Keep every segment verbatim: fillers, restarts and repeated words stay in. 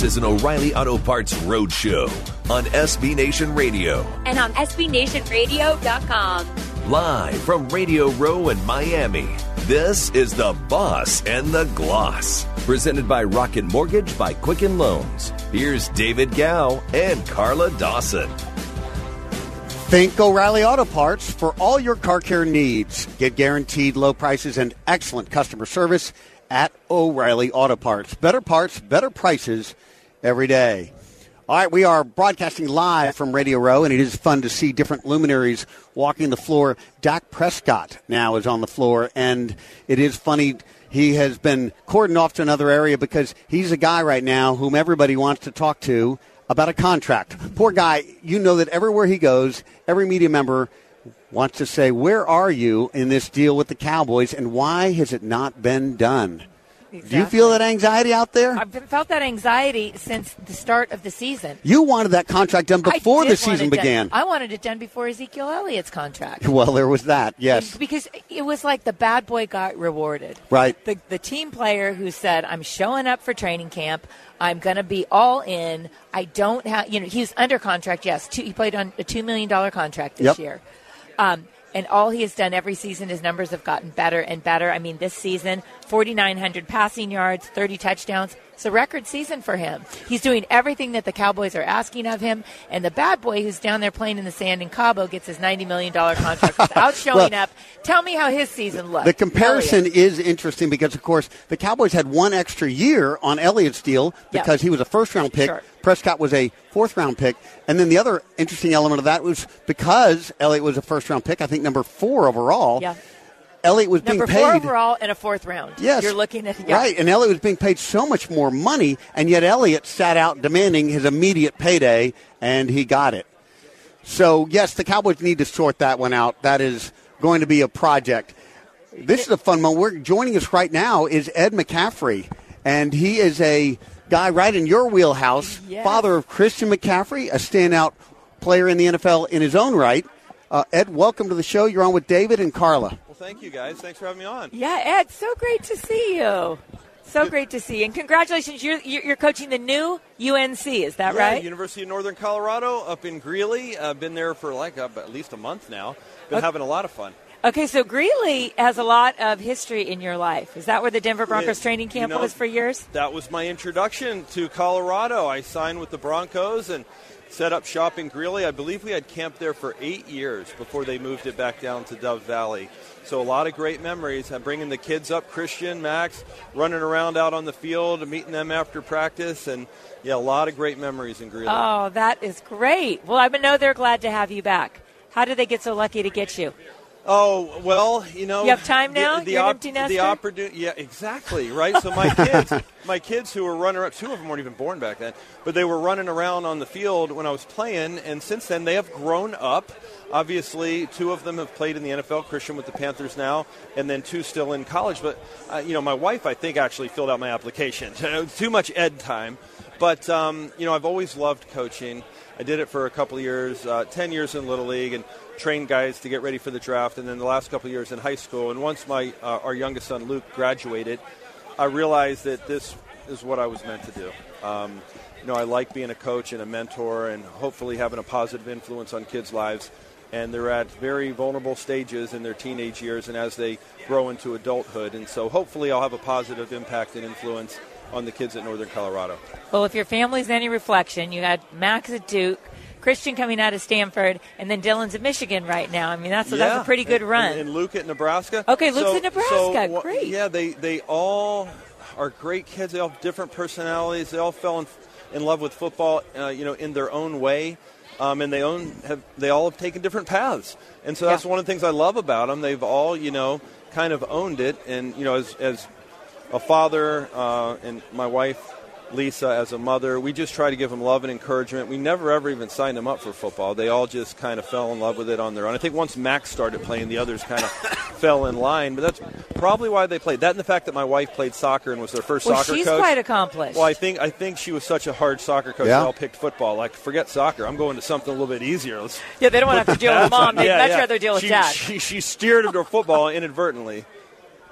is an O'Reilly Auto Parts Roadshow on S B Nation Radio. And on S B Nation Radio dot com. Live from Radio Row in Miami, this is The Boss and the Gloss. Presented by Rocket Mortgage by Quicken Loans. Here's David Gow and Carla Dawson. Think O'Reilly Auto Parts for all your car care needs. Get guaranteed low prices and excellent customer service at O'Reilly Auto Parts. Better parts, better prices every day. All right, we are broadcasting live from Radio Row, and it is fun to see different luminaries walking the floor. Dak Prescott now is on the floor, and it is funny. He has been cordoned off to another area because he's a guy right now whom everybody wants to talk to about a contract. Poor guy, you know that everywhere he goes, every media member wants to say, where are you in this deal with the Cowboys, and why has it not been done? Exactly. Do you feel that anxiety out there? I've felt that anxiety since the start of the season. You wanted that contract done before the season began. Done. I wanted it done before Ezekiel Elliott's contract. Well, there was that, yes. Because it was like the bad boy got rewarded. Right. The, the team player who said, I'm showing up for training camp. I'm going to be all in. I don't have, you know, he was under contract, yes. Two, he played on a two million dollars contract this yep. year. Um, and all he has done every season, his numbers have gotten better and better. I mean, this season, forty-nine hundred passing yards, thirty touchdowns. It's a record season for him. He's doing everything that the Cowboys are asking of him. And the bad boy who's down there playing in the sand in Cabo gets his ninety million dollars contract without showing well, up. Tell me how his season looked. The comparison Elliott. is interesting because, of course, the Cowboys had one extra year on Elliott's deal because yep. he was a first-round pick. Sure. Prescott was a fourth-round pick. And then the other interesting element of that was because Elliott was a first-round pick, I think number four overall. Yeah. Elliott was Number being paid. Number four overall in a fourth round. Yes. You're looking at yeah. Right, and Elliott was being paid so much more money, and yet Elliott sat out demanding his immediate payday, and he got it. So, yes, the Cowboys need to sort that one out. That is going to be a project. This is a fun moment. We're, joining us right now is Ed McCaffrey, and he is a guy right in your wheelhouse, yes. father of Christian McCaffrey, a standout player in the N F L in his own right. Uh, Ed, welcome to the show. You're on with David and Carla. Thank you, guys. Thanks for having me on. Yeah, Ed, so great to see you. So great to see you. And congratulations, you're, you're coaching the new U N C, is that yeah, right? University of Northern Colorado up in Greeley. I've uh, been there for like uh, at least a month now. Been okay. having a lot of fun. Okay, so Greeley has a lot of history in your life. Is that where the Denver Broncos it, training camp you know, was for years? That was my introduction to Colorado. I signed with the Broncos and set up shop in Greeley. I believe we had camp there for eight years before they moved it back down to Dove Valley. So a lot of great memories. I'm bringing the kids up, Christian, Max, running around out on the field, meeting them after practice, and, yeah, a lot of great memories in Greeley. Oh, that is great. Well, I know they're glad to have you back. How did they get so lucky to get you? Oh, well, you know. You have time now? The, the You're an op- empty nester? The opportunity, yeah, exactly, right? So my kids, my kids who were running around, two of them weren't even born back then, but they were running around on the field when I was playing, and since then they have grown up. Obviously, two of them have played in the N F L, Christian with the Panthers now, and then two still in college. But, uh, you know, my wife, I think, actually filled out my application. Too much Ed time. But, um, you know, I've always loved coaching. I did it for a couple of years, uh, ten years in Little League, and trained guys to get ready for the draft, and then the last couple of years in high school. And once my uh, our youngest son, Luke, graduated, I realized that this is what I was meant to do. Um, you know, I like being a coach and a mentor and hopefully having a positive influence on kids' lives. And they're at very vulnerable stages in their teenage years and as they grow into adulthood. And so hopefully I'll have a positive impact and influence on the kids at Northern Colorado. Well, if your family's any reflection, you had Max at Duke, Christian coming out of Stanford, and then Dylan's at Michigan right now. I mean, that's, yeah. that's a pretty good run. And, and Luke at Nebraska. Okay, Luke's so, at Nebraska. So, great. Yeah, they, they all are great kids. They all have different personalities. They all fell in, in love with football, uh, you know, in their own way. Um, and they own have they all have taken different paths, and so that's yeah. one of the things I love about them. They've all, you know, kind of owned it, and you know, as as a father uh, and my wife Lisa as a mother, we just try to give them love and encouragement. We never ever even signed them up for football. They all just kind of fell in love with it on their own. I think once Max started playing, the others kind of fell in line, but that's probably why they played. That and the fact that my wife played soccer and was their first well, soccer she's coach. She's quite accomplished. Well, I think I think she was such a hard soccer coach. Yeah. They all picked football. Like, forget soccer. I'm going to something a little bit easier. Let's yeah, they don't want to have to deal with mom. They'd yeah, much yeah. rather deal with she, dad. She, she steered him to football inadvertently.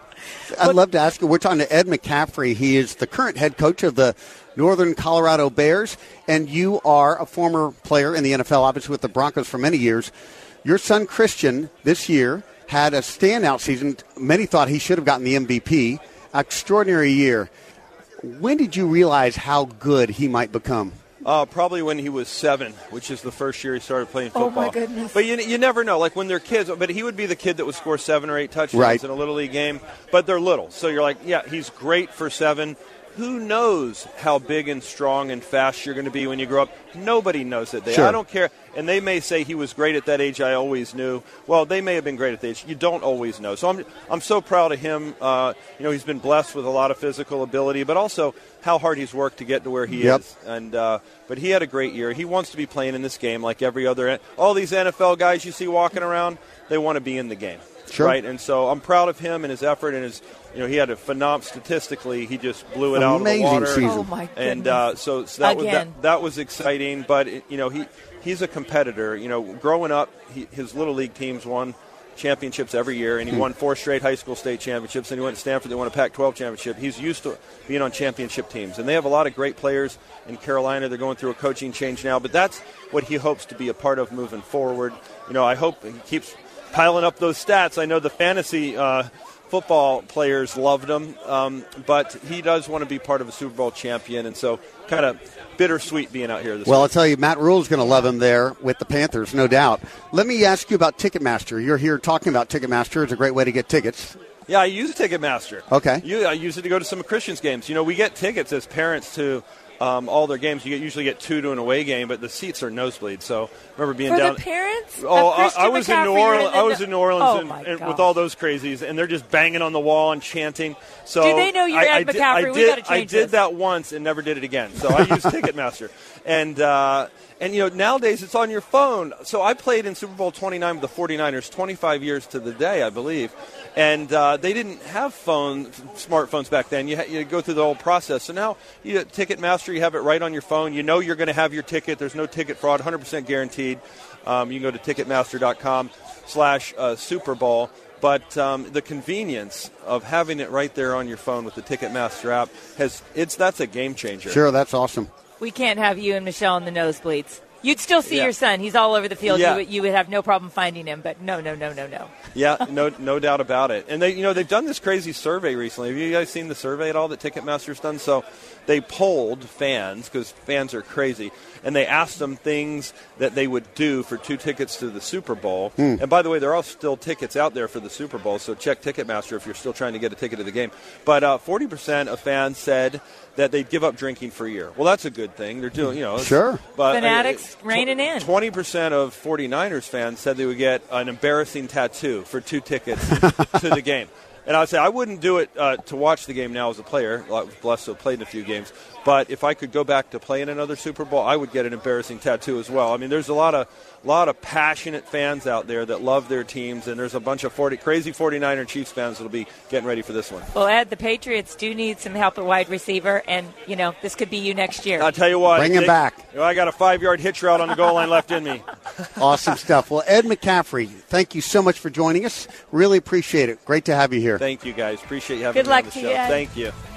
I'd love to ask you, we're talking to Ed McCaffrey. He is the current head coach of the Northern Colorado Bears, and you are a former player in the N F L, obviously with the Broncos for many years. Your son, Christian, this year had a standout season. Many thought he should have gotten the M V P. Extraordinary year. When did you realize how good he might become? Uh, probably when he was seven, which is the first year he started playing football. Oh, my goodness. But you, you never know. Like, when they're kids, but he would be the kid that would score seven or eight touchdowns right. in a Little League game. But they're little. So you're like, yeah, he's great for seven. Who knows how big and strong and fast you're going to be when you grow up? Nobody knows that. They, sure. I don't care. And they may say he was great at that age. I always knew. Well, they may have been great at that age. You don't always know. So I'm I'm so proud of him. Uh, you know, he's been blessed with a lot of physical ability, but also how hard he's worked to get to where he yep. is. And uh, but he had a great year. He wants to be playing in this game like every other. All these N F L guys you see walking around, they want to be in the game. Sure. Right, and so I'm proud of him and his effort and his, you know, he had a phenomenal statistically. He just blew it Amazing out of the water. Season. Oh my goodness! And uh, so, so that was Again. that, that was exciting. But it, you know, he he's a competitor. You know, growing up, he, his little league teams won championships every year, and he hmm. won four straight high school state championships. And he went to Stanford. They won a Pac twelve championship. He's used to being on championship teams, and they have a lot of great players in Carolina. They're going through a coaching change now, but that's what he hopes to be a part of moving forward. You know, I hope he keeps piling up those stats. I know the fantasy uh, football players loved him, um, but he does want to be part of a Super Bowl champion, and so kind of bittersweet being out here this Well, week. I'll tell you, Matt Rule's going to love him there with the Panthers, no doubt. Let me ask you about Ticketmaster. You're here talking about Ticketmaster. It's a great way to get tickets. Yeah, I use Ticketmaster. Okay. You, I use it to go to some of Christian's games. You know, we get tickets as parents to Um, all their games. You get, usually get two to an away game, but the seats are nosebleed. So I remember being For down. the parents? Oh, Of I, Christian I was in McCaffrey, New you're Orleans. the- I was in New Orleans Oh, and, my and gosh. with all those crazies, and they're just banging on the wall and chanting. So Do they know you're I, Ed I did, McCaffrey? I We did, gotta I change did this. that once and never did it again. So I use Ticketmaster, and uh, and you know nowadays it's on your phone. So I played in Super Bowl twenty-nine with the forty-niners, twenty-five years to the day, I believe. And uh, they didn't have phone smartphones back then. You, ha- you go through the whole process. So now you get Ticketmaster, you have it right on your phone. You know you're going to have your ticket. There's no ticket fraud, one hundred percent guaranteed. Um, you can go to Ticketmaster.com slash Super Bowl. But um, the convenience of having it right there on your phone with the Ticketmaster app, has it's that's a game changer. Sure, that's awesome. We can't have you and Michelle in the nosebleeds. You'd still see Yeah. your son. He's all over the field. Yeah. You, would, you would have no problem finding him. But no, no, no, no, no. Yeah, no, no doubt about it. And they, you know, they've done this crazy survey recently. Have you guys seen the survey at all that Ticketmaster's done? So they polled fans, because fans are crazy, and they asked them things that they would do for two tickets to the Super Bowl. Hmm. And by the way, there are still tickets out there for the Super Bowl, so check Ticketmaster if you're still trying to get a ticket to the game. But uh, forty percent of fans said that they'd give up drinking for a year. Well, that's a good thing. They're doing, you know. Sure. But, Fanatics uh, reining in. twenty percent of forty-niners fans said they would get an embarrassing tattoo for two tickets to the game. And I would say I wouldn't do it uh, to watch the game now as a player. I was blessed to have played in a few games. But if I could go back to play in another Super Bowl, I would get an embarrassing tattoo as well. I mean, there's a lot of lot of passionate fans out there that love their teams, and there's a bunch of forty, crazy forty-niner Chiefs fans that will be getting ready for this one. Well, Ed, the Patriots do need some help at wide receiver, and, you know, this could be you next year. I'll tell you what. Bring him they- back. You know, I got a five-yard hitch route on the goal line left in me. Awesome stuff. Well, Ed McCaffrey, thank you so much for joining us. Really appreciate it. Great to have you here. Thank you, guys. Appreciate you having Good me on luck the to show. you, Ed. Thank you.